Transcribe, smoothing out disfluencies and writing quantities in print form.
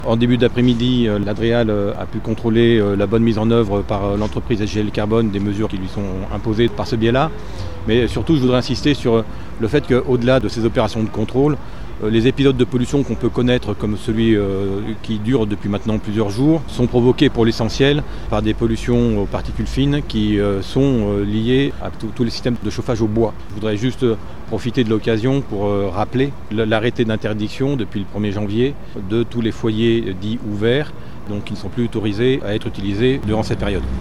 En début d'après-midi, l'Adréal a pu contrôler la bonne mise en œuvre par l'entreprise SGL Carbone des mesures qui lui sont imposées par ce biais-là. Mais surtout, je voudrais insister sur le fait qu'au-delà de ces opérations de contrôle, les épisodes de pollution qu'on peut connaître, comme celui qui dure depuis maintenant plusieurs jours, sont provoqués pour l'essentiel par des pollutions aux particules fines qui sont liées à tous les systèmes de chauffage au bois. Je voudrais juste profiter de l'occasion pour rappeler l'arrêté d'interdiction depuis le 1er janvier de tous les foyers dits ouverts, donc qui ne sont plus autorisés à être utilisés durant cette période.